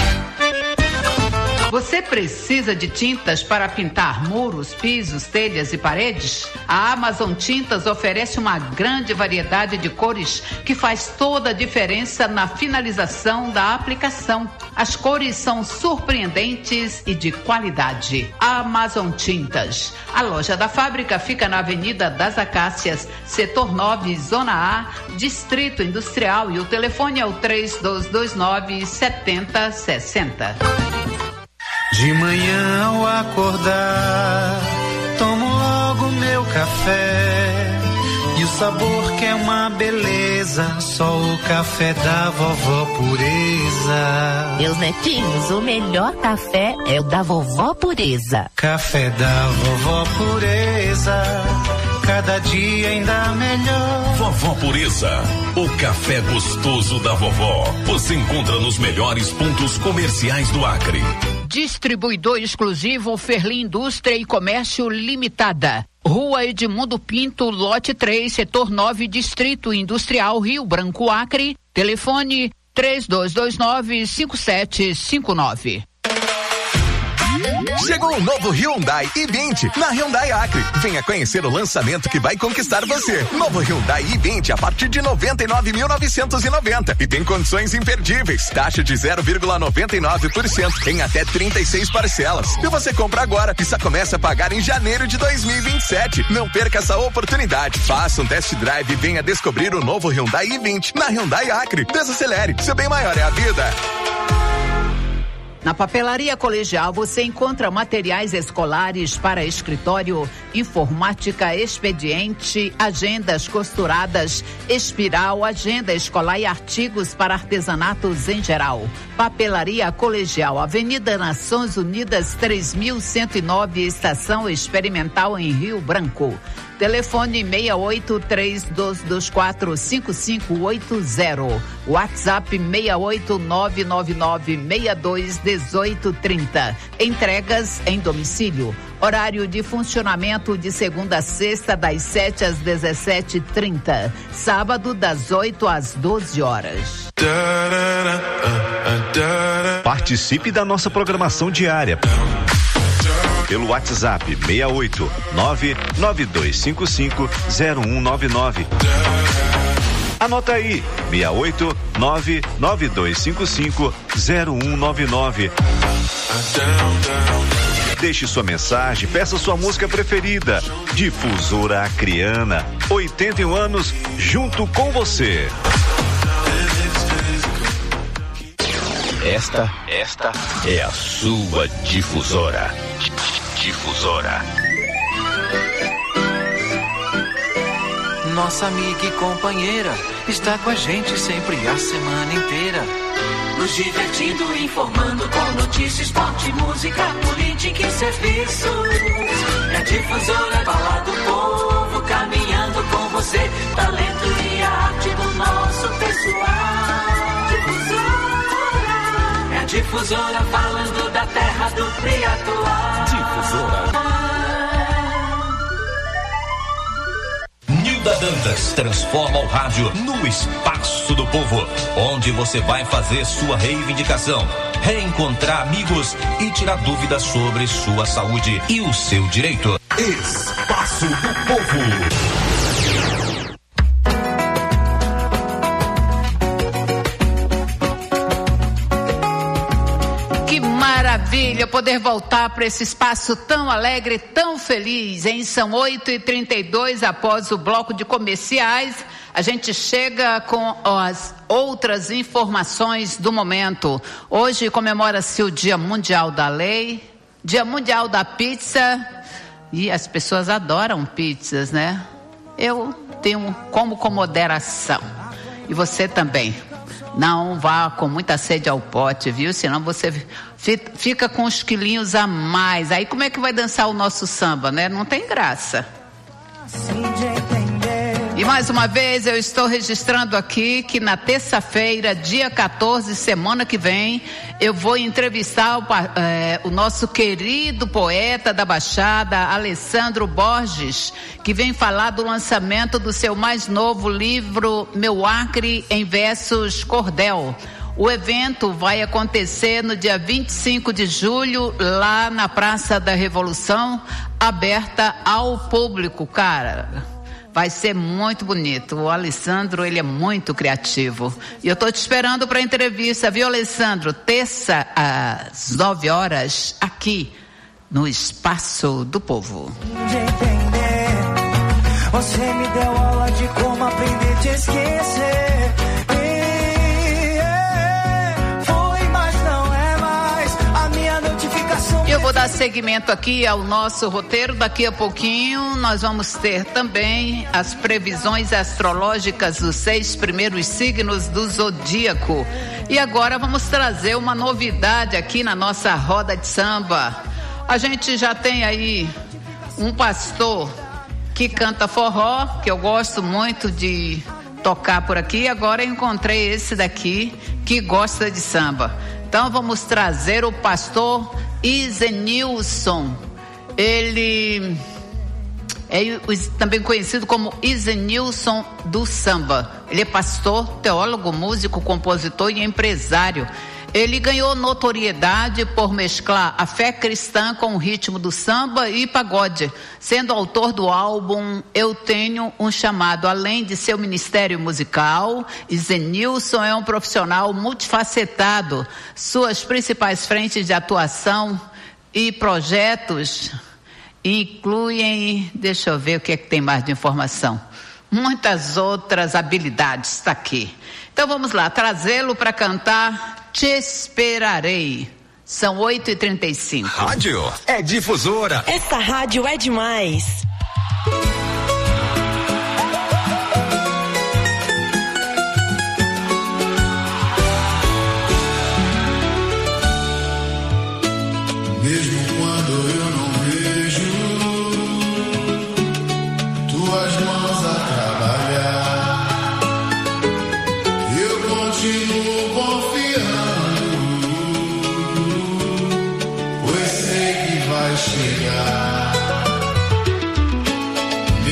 Você precisa de tintas para pintar muros, pisos, telhas e paredes? A Amazon Tintas oferece uma grande variedade de cores que faz toda a diferença na finalização da aplicação. As cores são surpreendentes e de qualidade. Amazon Tintas. A loja da fábrica fica na Avenida das Acácias, setor nove, Zona A, Distrito Industrial, e o telefone é o três dois dois nove, sete zero seis zero. De manhã ao acordar, tomo logo meu café. E o sabor que é uma beleza, só o café da vovó Pureza. Meus netinhos, o melhor café é o da vovó Pureza. Café da vovó Pureza, cada dia ainda melhor. Vovó Pureza, o café gostoso da vovó. Você encontra nos melhores pontos comerciais do Acre. Distribuidor exclusivo Ferli Indústria e Comércio Limitada. Rua Edmundo Pinto, lote três, setor nove, Distrito Industrial, Rio Branco, Acre. Telefone três dois dois nove, cinco sete cinco nove. Chegou o novo Hyundai i vinte na Hyundai Acre. Venha conhecer o lançamento que vai conquistar você. Novo Hyundai i vinte a partir de noventa e nove mil novecentos e noventa e tem condições imperdíveis. Taxa de zero vírgula noventa e nove por cento em até trinta e seis parcelas. E você compra agora e só começa a pagar em janeiro de dois mil e vinte e sete. Não perca essa oportunidade. Faça um test drive e venha descobrir o novo Hyundai i vinte na Hyundai Acre. Desacelere, seu bem maior é a vida. Na Papelaria Colegial você encontra materiais escolares para escritório, informática, expediente, agendas costuradas, espiral, agenda escolar e artigos para artesanatos em geral. Papelaria Colegial, Avenida Nações Unidas três mil cento e nove, Estação Experimental em Rio Branco. Telefone seis oito três dois dois quatro cinco cinco oito zero. WhatsApp seis oito nove nove nove seis dois um oito três zero. Entregas em domicílio. Horário de funcionamento de segunda a sexta, das sete às dezessete e trinta. Sábado, das oito às doze horas. Participe da nossa programação diária pelo WhatsApp seis oito nove nove dois cinco cinco zero um nove nove. Anota aí, seis oito nove nove dois cinco cinco zero um nove nove. Deixe sua mensagem, peça sua música preferida. Difusora Acreana, oitenta e um anos, junto com você. Esta, esta é a sua difusora. Difusora. Nossa amiga e companheira está com a gente sempre a semana inteira. Nos divertindo, informando com notícias, esporte, música, política e serviços. É Difusora, falar do povo, caminhando com você. Talento e arte do nosso pessoal. Difusora. É Difusora, falando da terra do Priatuá. Difusora. Nilda Dantas transforma o rádio no espaço do povo, onde você vai fazer sua reivindicação, reencontrar amigos e tirar dúvidas sobre sua saúde e o seu direito. Espaço do Povo. Maravilha poder voltar para esse espaço tão alegre, tão feliz, hein? São oito e trinta e dois, após o bloco de comerciais, a gente chega com as outras informações do momento. Hoje comemora-se o Dia Mundial da Lei, Dia Mundial da Pizza, e as pessoas adoram pizzas, né? Eu tenho como com moderação, e você também. Não vá com muita sede ao pote, viu? Senão você fica com uns quilinhos a mais. Aí como é que vai dançar o nosso samba, né? Não tem graça. E mais uma vez eu estou registrando aqui que na terça-feira, dia quatorze, semana que vem, eu vou entrevistar o, é, o nosso querido poeta da Baixada, Alessandro Borges, que vem falar do lançamento do seu mais novo livro, Meu Acre em Versos Cordel. O evento vai acontecer no dia vinte e cinco de julho, lá na Praça da Revolução, aberta ao público, cara. Vai ser muito bonito. O Alessandro, ele é muito criativo. E eu tô te esperando para entrevista, viu, Alessandro? Terça às nove horas, aqui no Espaço do Povo. De entender, você me deu aula de como aprender a te esquecer. Eu vou dar seguimento aqui ao nosso roteiro. Daqui a pouquinho nós vamos ter também as previsões astrológicas dos seis primeiros signos do zodíaco. E agora vamos trazer uma novidade aqui na nossa roda de samba. A gente já tem aí um pastor que canta forró, que eu gosto muito de tocar por aqui. Agora eu encontrei esse daqui que gosta de samba. Então vamos trazer o pastor Izenilson. Ele é também conhecido como Izenilson do samba. Ele é pastor, teólogo, músico, compositor e empresário. Ele ganhou notoriedade por mesclar a fé cristã com o ritmo do samba e pagode, sendo autor do álbum Eu Tenho um Chamado. Além de seu ministério musical, Izenilson é um profissional multifacetado. Suas principais frentes de atuação e projetos incluem, deixa eu ver o que é que tem mais de informação, muitas outras habilidades. Está aqui. Então vamos lá, trazê-lo para cantar Te Esperarei. São oito e trinta e cinco. Rádio é Difusora. Essa rádio é demais. Mesmo quando eu não vejo tuas mãos a trabalhar, eu continuo confiando, pois sei que vai chegar.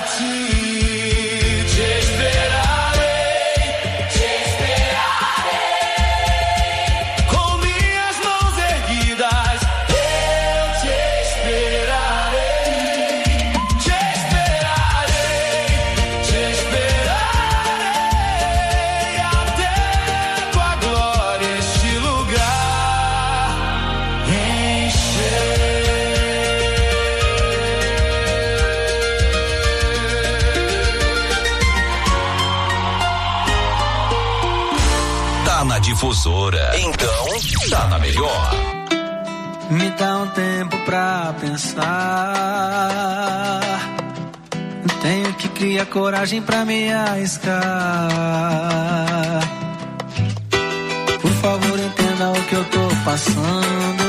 ti. Te esperarei, te esperarei. Com minhas mãos erguidas, eu te esperarei. Te esperarei, te esperarei. Até tua glória este lugar encher. Tá na Difusora, então tá na melhor. Me dá um tempo pra pensar. Tenho que criar coragem pra me arriscar. Por favor, entenda o que eu tô passando.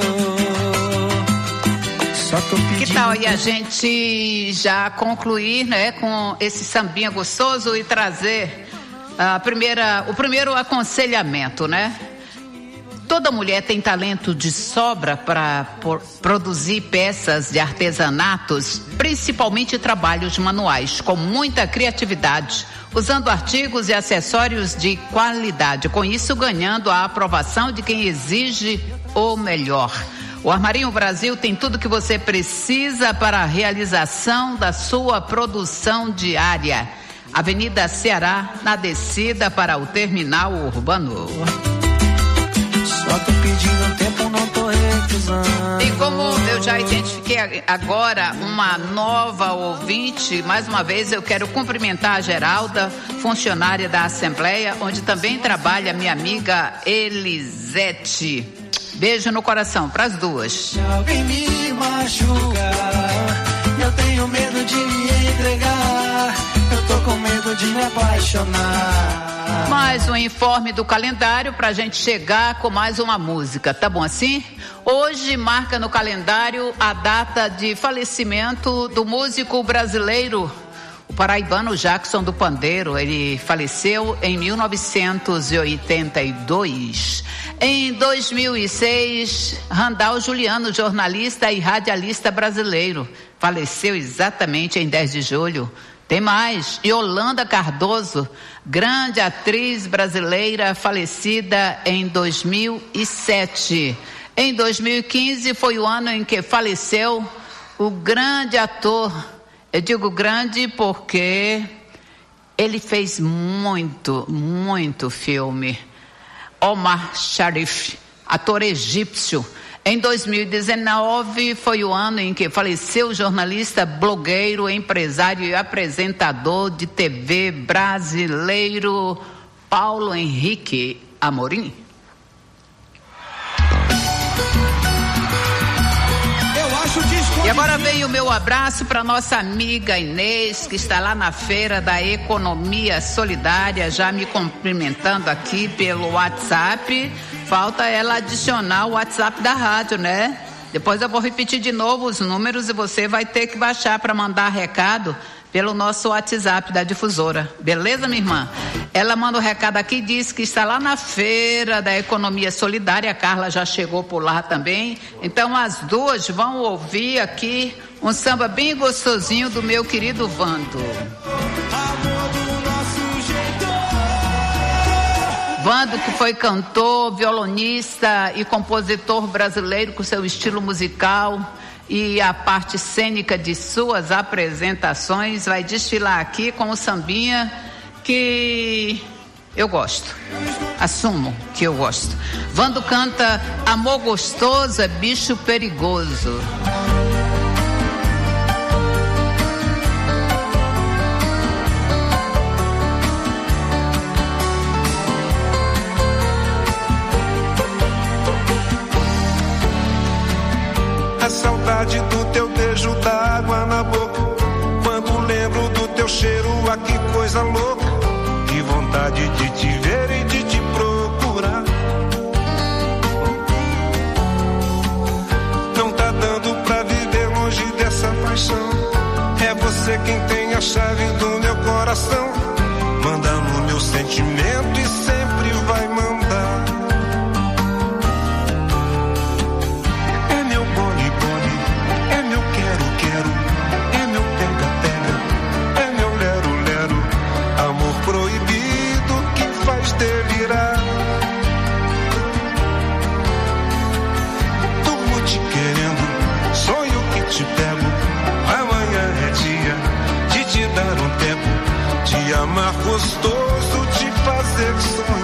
Só tô pedindo. Que tal aí a gente já concluir, né, com esse sambinha gostoso e trazer a primeira, o primeiro aconselhamento, né? Toda mulher tem talento de sobra para produzir peças de artesanatos, principalmente trabalhos manuais, com muita criatividade, usando artigos e acessórios de qualidade, com isso ganhando a aprovação de quem exige o melhor. O Armarinho Brasil tem tudo que você precisa para a realização da sua produção diária. Avenida Ceará, na descida para o terminal urbano. Só tô pedindo tempo, não tô recusando. E como eu já identifiquei agora uma nova ouvinte, mais uma vez eu quero cumprimentar a Geralda, funcionária da Assembleia, onde também trabalha minha amiga Elisete. Beijo no coração pras duas. Se alguém me machucar, eu tenho medo de me entregar. Eu tô com medo de me apaixonar. Mais um informe do calendário pra gente chegar com mais uma música, tá bom assim? Hoje marca no calendário a data de falecimento do músico brasileiro, o paraibano Jackson do Pandeiro. Ele faleceu em mil novecentos e oitenta e dois. Em dois mil e seis, Randall Juliano, jornalista e radialista brasileiro, faleceu exatamente em dez de julho. Tem mais, Yolanda Cardoso, grande atriz brasileira, falecida em dois mil e sete. Em dois mil e quinze foi o ano em que faleceu o grande ator. Eu digo grande porque ele fez muito, muito filme. Omar Sharif, ator egípcio. Em dois mil e dezenove foi o ano em que faleceu o jornalista, blogueiro, empresário e apresentador de T V brasileiro Paulo Henrique Amorim. E agora vem o meu abraço para nossa amiga Inês, que está lá na Feira da Economia Solidária, já me cumprimentando aqui pelo WhatsApp. Falta ela adicionar o WhatsApp da rádio, né? Depois eu vou repetir de novo os números e você vai ter que baixar para mandar recado pelo nosso WhatsApp da Difusora. Beleza, minha irmã? Ela manda o um recado aqui e diz que está lá na Feira da Economia Solidária. A Carla já chegou por lá também. Então as duas vão ouvir aqui um samba bem gostosinho do meu querido Vando. Vando, que foi cantor, violonista e compositor brasileiro com seu estilo musical e a parte cênica de suas apresentações, vai desfilar aqui com o sambinha que eu gosto. Assumo que eu gosto. Vando canta Amor Gostoso é Bicho Perigoso. A saudade do teu beijo dá água na boca. Quando lembro do teu cheiro, ah, que coisa louca. Que vontade de te ver e de te procurar. Não tá dando pra viver longe dessa paixão. É você quem tem a chave do meu coração. Manda no meu sentimento e sempre vai mandar. mar gostoso de fazer sonhar.